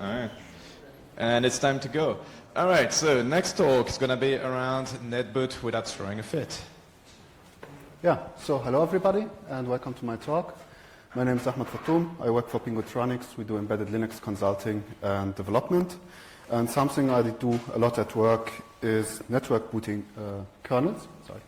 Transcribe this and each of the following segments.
All right. And it's time to go. All right, so next talk is going to be around netboot without throwing a fit. Yeah, so hello everybody and welcome to my talk. My name is Ahmed Fatoum. I work for Pingutronics. We do embedded Linux consulting and development. And something I do a lot at work is network booting kernels.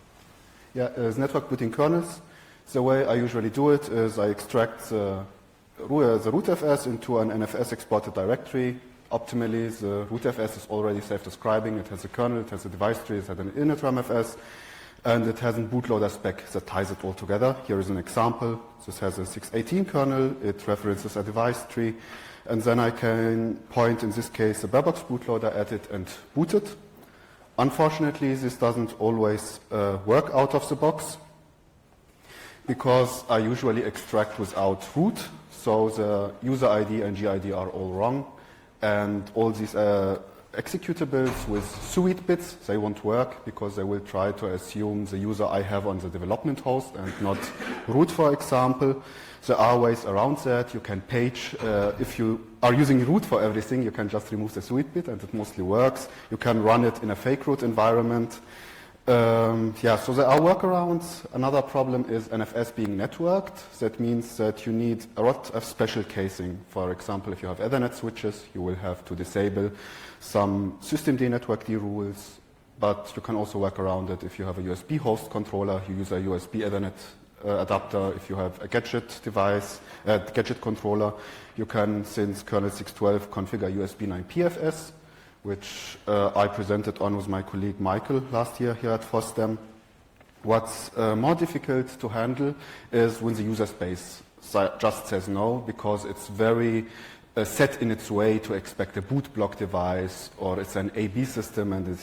Is network booting kernels. The way I usually do it is I extract the rootfs into an NFS exported directory. Optimally, the rootfs is already self-describing. It has a kernel, it has a device tree, it has an initramfs, and it has a bootloader spec that ties it all together. Here is an example. This has a 618 kernel. It references a device tree. And then I can point, in this case, a barebox bootloader at it and boot it. Unfortunately, this doesn't always work out of the box because I usually extract without root. So the user ID and GID are all wrong. And all these executables with suite bits, they won't work because they will try to assume the user I have on the development host and not root, for example. There are ways around that. You can page, if you are using root for everything, you can just remove the suite bit and it mostly works. You can run it in a fake root environment. So there are workarounds. Another problem is NFS being networked. That means that you need a lot of special casing. For example, if you have Ethernet switches, you will have to disable some systemd network D rules, but you can also work around it. If you have a USB host controller, you use a USB Ethernet adapter. If you have a gadget device, gadget controller, you can, since kernel 6.12, configure USB 9 PFS, which I presented on with my colleague Michael last year here at FOSDEM. What's more difficult to handle is when the user space just says no, because it's very set in its way to expect a boot block device, or it's an AB system and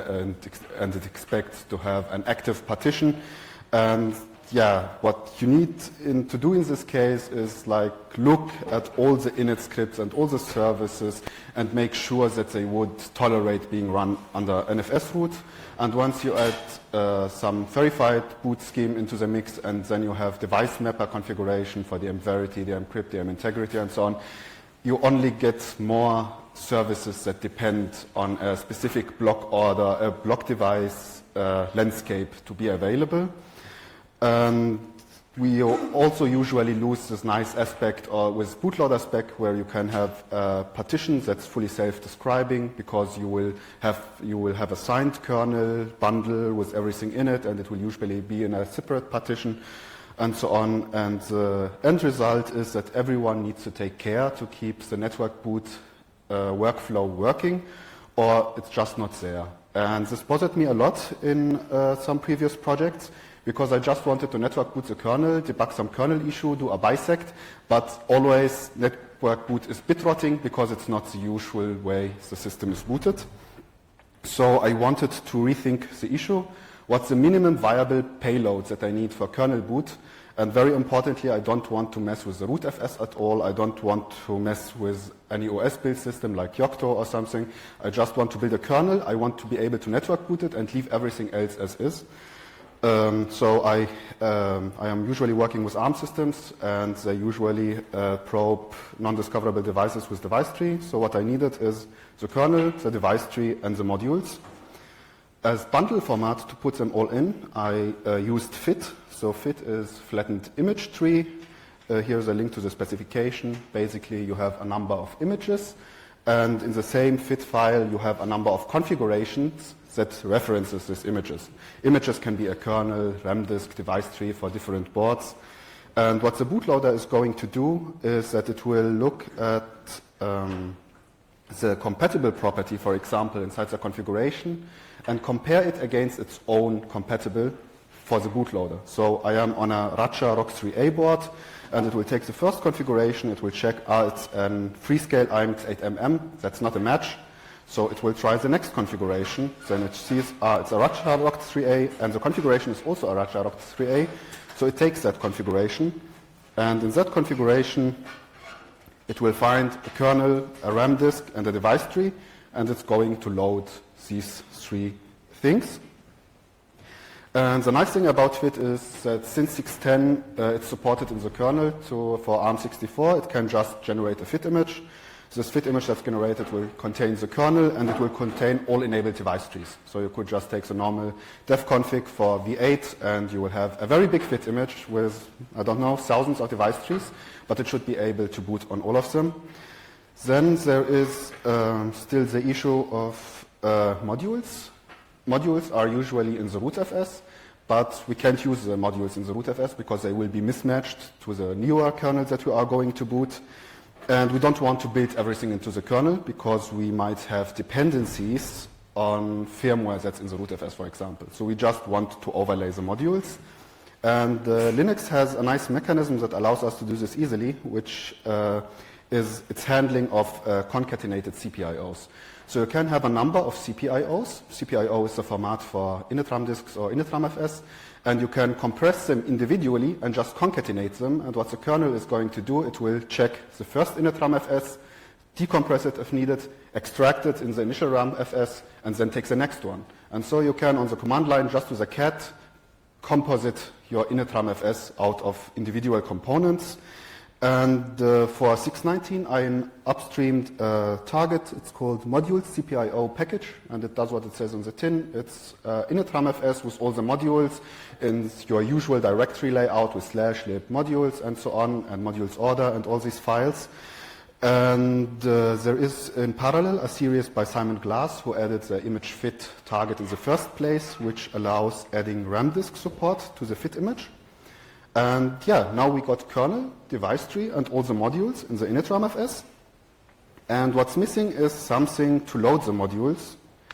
it expects to have an active partition. And yeah, what you need to do in this case is like look at all the init scripts and all the services and make sure that they would tolerate being run under NFS root. And once you add some verified boot scheme into the mix, and then you have device mapper configuration for the mVerity, the mcrypt, the mintegrity, and so on, you only get more services that depend on a specific block order, a block device landscape to be available. And we also usually lose this nice aspect with bootloader spec, where you can have a partition that's fully self-describing, because you will have a signed kernel bundle with everything in it, and it will usually be in a separate partition, and so on. And the end result is that everyone needs to take care to keep the network boot workflow working, or it's just not there. And this bothered me a lot in some previous projects, because I just wanted to network boot the kernel, debug some kernel issue, do a bisect, but always network boot is bit rotting because it's not the usual way the system is booted. So I wanted to rethink the issue. What's the minimum viable payload that I need for kernel boot? And very importantly, I don't want to mess with the rootfs at all. I don't want to mess with any OS build system like Yocto or something. I just want to build a kernel. I want to be able to network boot it and leave everything else as is. So I am usually working with ARM systems, and they usually probe non-discoverable devices with device tree. So what I needed is the kernel, the device tree, and the modules. As bundle format to put them all in, I used FIT. So FIT is flattened image tree. Here's a link to the specification. Basically, you have a number of images, and in the same FIT file, you have a number of configurations that references these images. Images can be a kernel, RAM disk, device tree for different boards. And what the bootloader is going to do is that it will look at the compatible property, for example, inside the configuration, and compare it against its own compatible for the bootloader. So I am on a Racha ROX3A board, and it will take the first configuration, it will check, it's a Freescale IMX 8mm, that's not a match. So it will try the next configuration. Then it sees, it's a Racha ROX3A, and the configuration is also a Racha ROX3A. So it takes that configuration, and in that configuration, it will find a kernel, a RAM disk, and a device tree, and it's going to load these three things. And the nice thing about FIT is that since 6.10, it's supported in the kernel for ARM64. It can just generate a FIT image. This fit image that's generated will contain the kernel, and it will contain all enabled device trees. So you could just take the normal dev config for V8, and you will have a very big fit image with, I don't know, thousands of device trees, but it should be able to boot on all of them. Then there is still the issue of modules. Modules are usually in the rootfs, but we can't use the modules in the rootfs because they will be mismatched to the newer kernel that we are going to boot. And we don't want to build everything into the kernel because we might have dependencies on firmware that's in the rootfs, for example. So we just want to overlay the modules. And Linux has a nice mechanism that allows us to do this easily, which is its handling of concatenated CPIOs. So you can have a number of CPIOs. CPIO is the format for initram disks or initramfs, and you can compress them individually and just concatenate them. And what the kernel is going to do, it will check the first initramfs, decompress it if needed, extract it in the initial ramfs, and then take the next one. And so you can, on the command line, just with a cat, composite your initramfs out of individual components. And for 619, I upstreamed a target. It's called modules CPIO package, and it does what it says on the tin. It's initramfs with all the modules in your usual directory layout with /lib modules and so on, and modules order and all these files. And there is in parallel a series by Simon Glass who added the image fit target in the first place, which allows adding RAM disk support to the fit image. And yeah, now we got kernel, device tree, and all the modules in the initramfs. And what's missing is something to load the modules.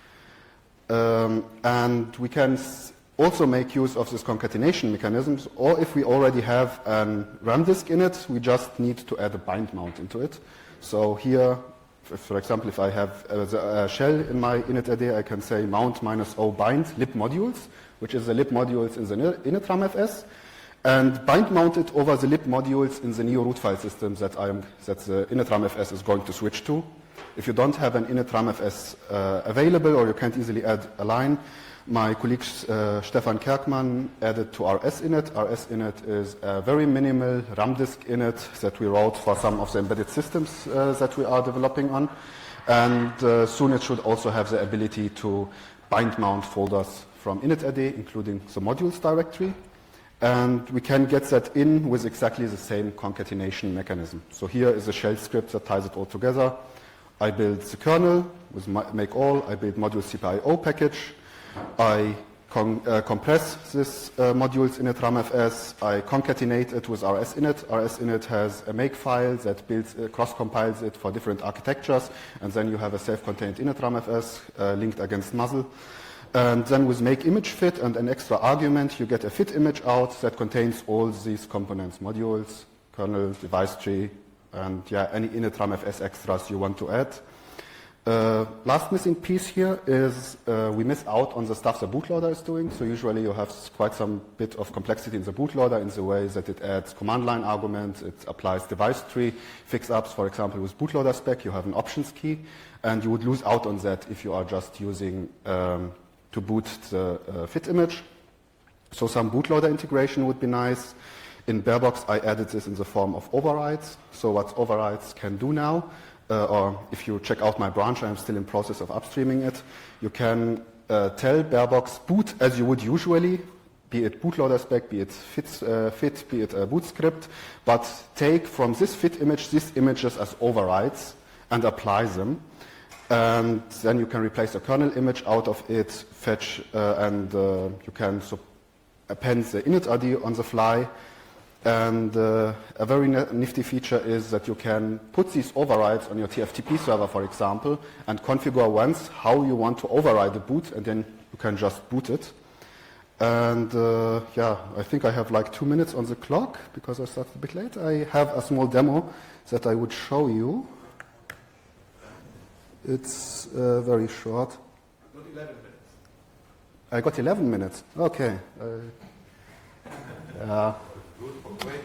And we can also make use of this concatenation mechanisms, or if we already have a RAM disk in it, we just need to add a bind mount into it. So here, for example, if I have a shell in my init.ade, I can say mount -o bind lib modules, which is the lib modules in the initramfs, and bind mount it over the lib modules in the new root file system that the initramfs is going to switch to. If you don't have an initramfs available, or you can't easily add a line, my colleague Stefan Kerkmann added to RSinit. RSinit is a very minimal RAM disk init that we wrote for some of the embedded systems that we are developing on. And soon it should also have the ability to bind mount folders from init.ade, including the modules directory. And we can get that in with exactly the same concatenation mechanism. So here is a shell script that ties it all together. I build the kernel with make all. I build module CPIO package. I compress this modules initramfs. I concatenate it with RSinit. RSinit has a make file that builds cross-compiles it for different architectures, and then you have a self-contained initramfs linked against muzzle. And then with make image fit and an extra argument, you get a fit image out that contains all these components, modules, kernel, device tree, and yeah, any initramfs extras you want to add. Last missing piece here is we miss out on the stuff the bootloader is doing. So usually you have quite some bit of complexity in the bootloader in the way that it adds command line arguments, it applies device tree fix-ups. For example, with bootloader spec, you have an options key, and you would lose out on that if you are just using to boot the fit image. So some bootloader integration would be nice. In Barebox, I added this in the form of overrides. So what overrides can do now, or if you check out my branch, I'm still in process of upstreaming it, you can tell Barebox boot as you would usually, be it bootloader spec, be it fit, be it a boot script, but take from this fit image these images as overrides and apply them. And then you can replace a kernel image out of it, fetch, and you can append the init.id on the fly. And a very nifty feature is that you can put these overrides on your TFTP server, for example, and configure once how you want to override the boot, and then you can just boot it. And yeah, I think I have like 2 minutes on the clock because I started a bit late. I have a small demo that I would show you. It's very short. I got 11 minutes. I got 11 minutes. Okay. Yeah. Good for quick.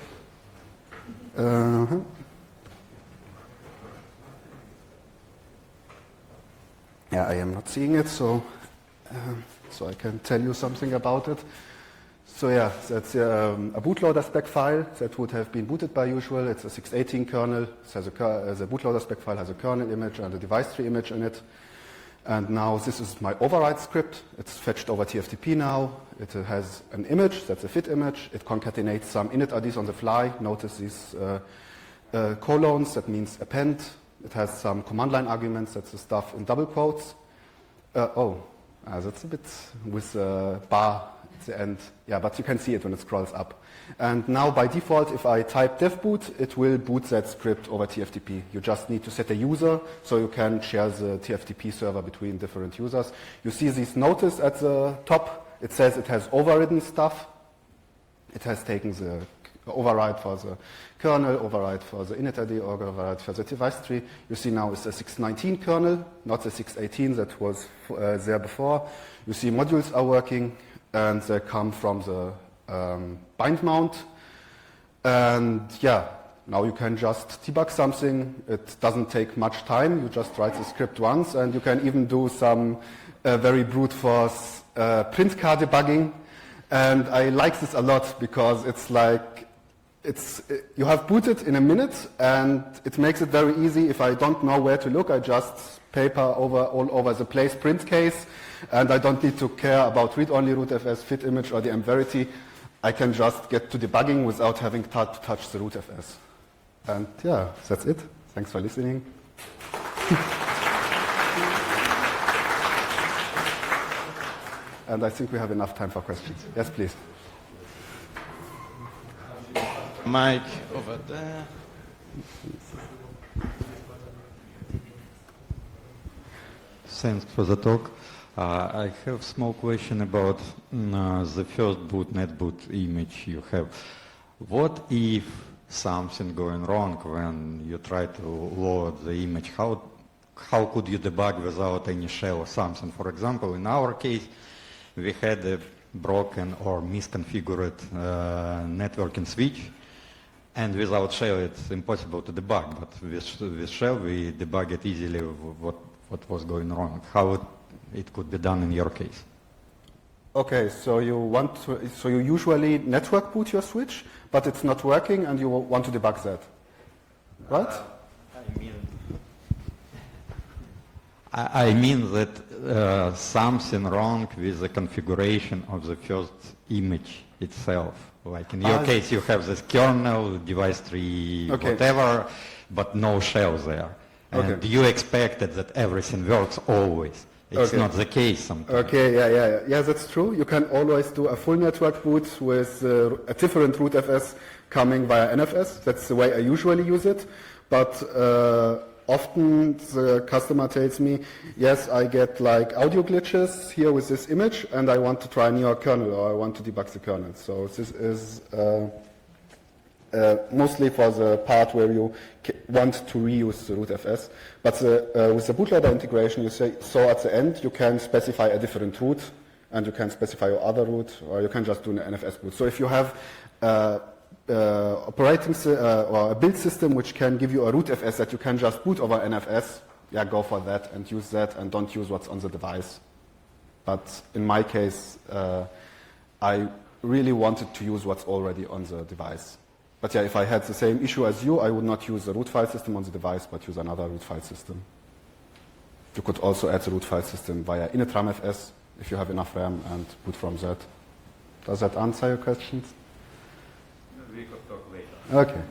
Yeah, I am not seeing it, so I can tell you something about it. So yeah, that's a bootloader spec file that would have been booted by usual. It's a 618 kernel. It has the bootloader spec file has a kernel image and a device tree image in it. And now this is my override script. It's fetched over TFTP now. It has an image, that's a fit image. It concatenates some init IDs on the fly. Notice these colons, that means append. It has some command line arguments, that's the stuff in double quotes. That's a bit with a bar at the end. Yeah, but you can see it when it scrolls up. And now by default, if I type devboot, it will boot that script over TFTP. You just need to set a user so you can share the TFTP server between different users. You see this notice at the top. It says it has overridden stuff. It has taken the override for the kernel, override for the init ID, override for the device tree. You see now it's a 619 kernel, not the 618 that was there before. You see modules are working, and they come from the bind mount. And yeah, now you can just debug something. It doesn't take much time. You just write the script once, and you can even do some very brute force print car debugging. And I like this a lot because it's like, you have booted in a minute, and it makes it very easy. If I don't know where to look, I just paper all over the place print case, and I don't need to care about read-only rootfs, fit image, or the mverity. I can just get to debugging without having to touch the rootfs. And yeah, that's it. Thanks for listening. And I think we have enough time for questions. Yes, please. Mike over there. Thanks for the talk. I have a small question about the first boot, netboot image you have. What if something going wrong when you try to load the image? How could you debug without any shell or something? For example, in our case, we had a broken or misconfigured networking switch, and without shell it's impossible to debug, but with shell we debug it easily what was going wrong. How it could be done in your case? Okay, so you usually network boot your switch, but it's not working and you want to debug that, right? I mean that something wrong with the configuration of the first image itself. Like in your case, you have this kernel, device tree, whatever, but no shell there. And you expected that everything works always. It's not the case sometimes. Okay, yeah, that's true. You can always do a full network boot with a different rootfs coming via NFS. That's the way I usually use it. But often the customer tells me, yes, I get like audio glitches here with this image, and I want to try a newer kernel, or I want to debug the kernel. So this is mostly for the part where you want to reuse the rootfs. But with the bootloader integration, you say, so at the end, you can specify a different root, and you can specify your other root, or you can just do an NFS boot. So if you have operating or a build system which can give you a rootfs that you can just boot over NFS, yeah, go for that and use that, and don't use what's on the device. But in my case, I really wanted to use what's already on the device. But yeah, if I had the same issue as you, I would not use the root file system on the device, but use another root file system. You could also add the root file system via initramfs if you have enough RAM and boot from that. Does that answer your questions? We could talk later. Okay.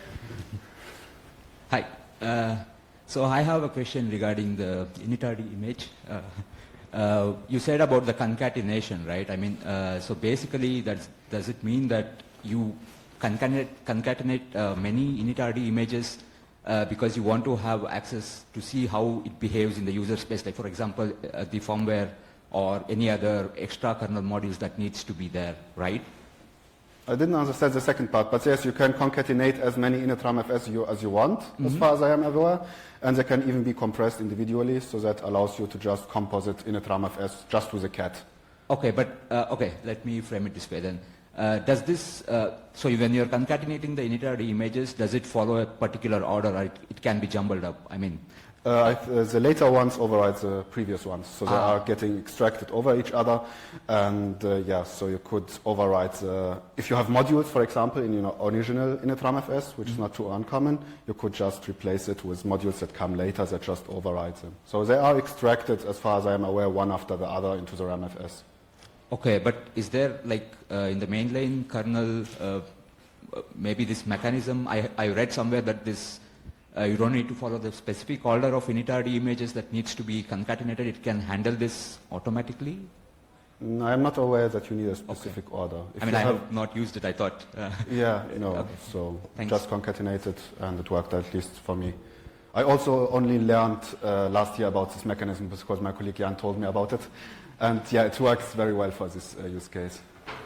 Hi. So I have a question regarding the initrd image. You said about the concatenation, right? I mean, so basically, does it mean that you concatenate many initrd images because you want to have access to see how it behaves in the user space, like for example, the firmware or any other extra kernel modules that needs to be there, right? I didn't understand the second part, but yes, you can concatenate as many initramfs as you want, as far as I am aware, and they can even be compressed individually, so that allows you to just composite initramfs just with a cat. Okay, but okay, let me frame it this way then. Does this, so when you're concatenating the init.rd images, does it follow a particular order, or it can be jumbled up? I mean, the later ones override the previous ones, so they are getting extracted over each other, and yeah, so you could override if you have modules, for example, in your original initramfs, which is not too uncommon, you could just replace it with modules that come later that just override them. So they are extracted, as far as I am aware, one after the other into the ramfs. okay, but is there like in the mainline kernel maybe this mechanism? I read somewhere that this you don't need to follow the specific order of init.rd images that needs to be concatenated. It can handle this automatically. I am not aware that you need a specific order. If I mean, you I have not used it. I thought. Yeah, no. Okay. So Thanks. just concatenate it, and it worked at least for me. I also only learned last year about this mechanism because my colleague Jan told me about it, and yeah, it works very well for this use case.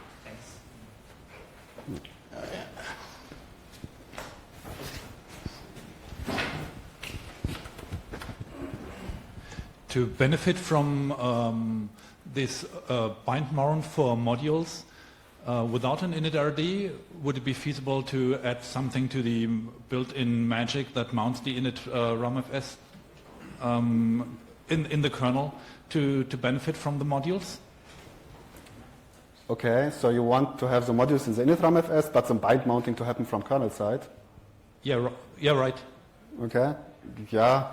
To benefit from this bind mount for modules, without an init.rd, would it be feasible to add something to the built-in magic that mounts the init ramfs in the kernel to benefit from the modules? Okay, so you want to have the modules in the initramfs, but some bind mounting to happen from kernel side. Yeah, yeah, right. Okay, yeah.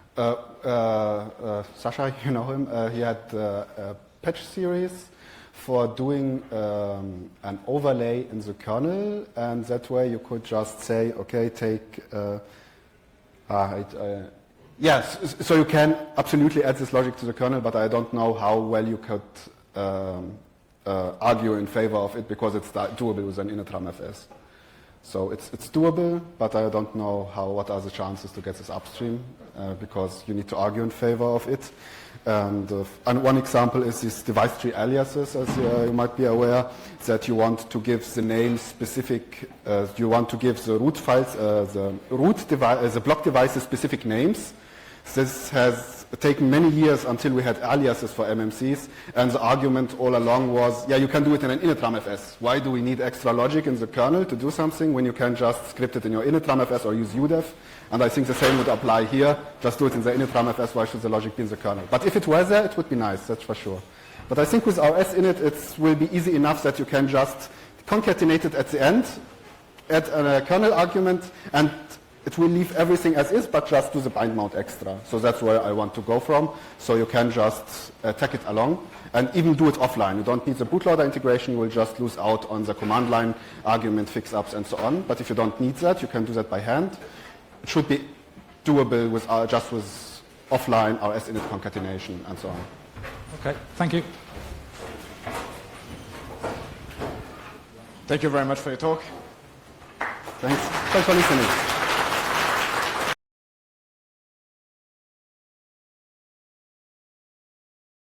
Sasha, you know him, he had a patch series for doing an overlay in the kernel, and that way you could just say, okay, take, yes, so you can absolutely add this logic to the kernel, but I don't know how well you could argue in favor of it because it's doable with an initramfs. So it's doable, but I don't know what are the chances to get this upstream because you need to argue in favor of it. And one example is these device tree aliases, as you might be aware, that you want to give the name specific, you want to give the root files, the root device, the block devices specific names. This has taken many years until we had aliases for MMCs, and the argument all along was, yeah, you can do it in an initramfs. Why do we need extra logic in the kernel to do something when you can just script it in your initramfs or use UDEF? And I think the same would apply here. Just do it in the initramfs. Why should the logic be in the kernel? But if it were there, it would be nice, that's for sure. But I think with our sinit, it will be easy enough that you can just concatenate it at the end, add a kernel argument, and it will leave everything as is, but just do the bind mount extra. So that's where I want to go from. So you can just tag it along and even do it offline. You don't need the bootloader integration. You will just lose out on the command line argument fix-ups and so on. But if you don't need that, you can do that by hand. It should be doable with just with offline RS-init concatenation and so on. Okay, thank you. Thank you very much for your talk. Thanks for listening.